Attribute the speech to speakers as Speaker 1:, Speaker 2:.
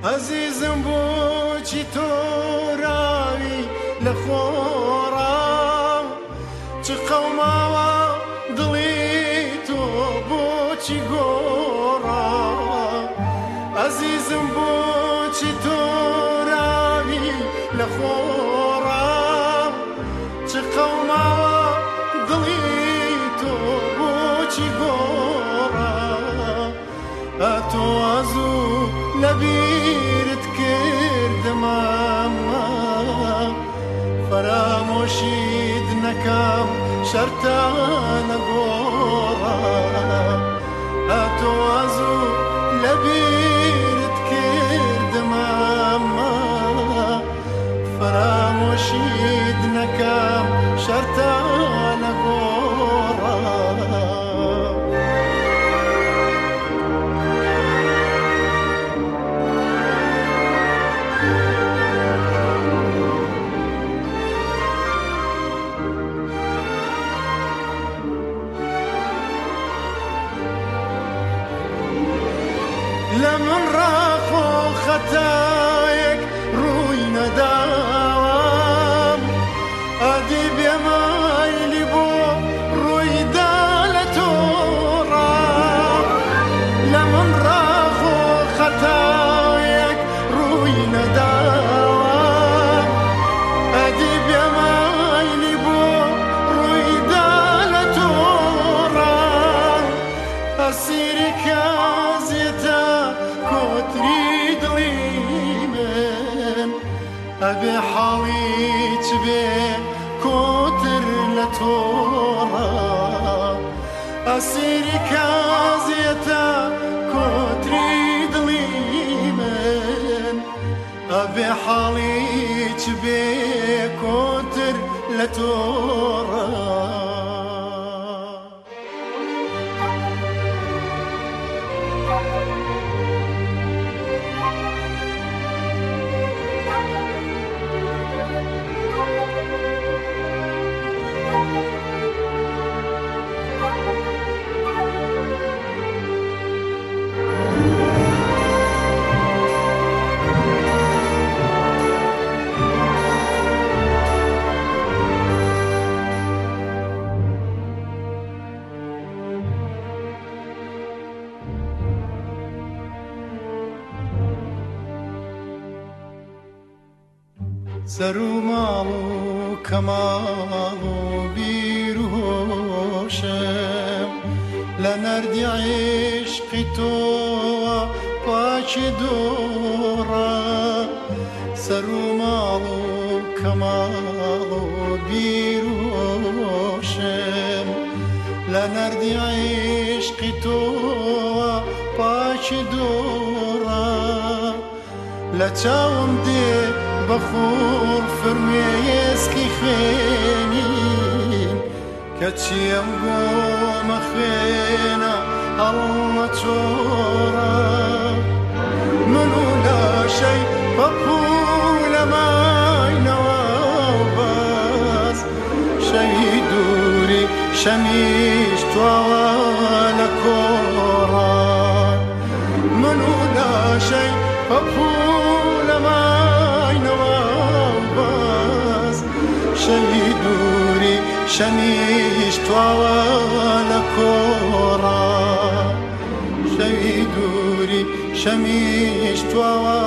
Speaker 1: عزیزم بۆچی تۆراوی لە خۆڕا چ قەوماوە دڵی تۆ بۆچی گۆڕا عزیزم بۆچی تۆراوی لە خۆڕا چ قەوماوە دڵی تۆ بۆچی گۆڕا ئەتۆ ئازوو لەبیرت کردمەمە فەرامۆشیت نەکەم شەرتانە گۆڕا ئەتۆ ئازوو لەبیرت کردمەمە فەرامۆشیت نەکەم شەرتانە گۆڕا لمن راخۆ خەتایەک ڕووی نەداوام ئەدی بێمایلی بۆ ڕوویدا لە تۆڕا لمن راخۆ خەتایەک ڕووی نەداوام ئەدی بێمایلی بۆ ڕوویدا لە تۆڕا ئەسیری کازێتە کۆتری دڵی من ئەبێ حاڵیت بێ کۆتر لە تۆڕا ئەسیری کازێتە کۆتری دڵی من ئەبێ حاڵیت بێ کۆتر لە تۆڕا سەر و ماڵ و کەماڵ و بیر و هۆشم لە نەردی عێشقی تۆوە پاچی دۆڕە سەر و ماڵ و کەماڵ و بیر و هۆشم لە نەردی عێشقی تۆوە پاچی دۆڕە لە چاوم دێ بەخۆر فرمێسکی خوێنین کەچی ئەم گۆمە خوێنە هەڵمە چۆڕە من و لاشەی بەپوو لە ماینەوە بەس شەوی دووری شەمیش تواوە لە کۆڕە من و لاشەی بەپوو لە ماینەوە بەس شەوی دووری شەمیش تواوە لە کۆڕە شەوی دووری شەمیش تواوە